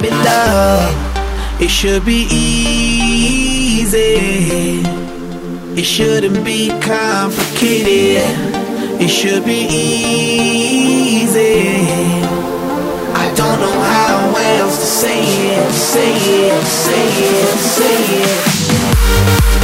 baby love. It should be easy. It shouldn't be complicated. It should be easy. I don't know how else to say it, say it, say it, say it.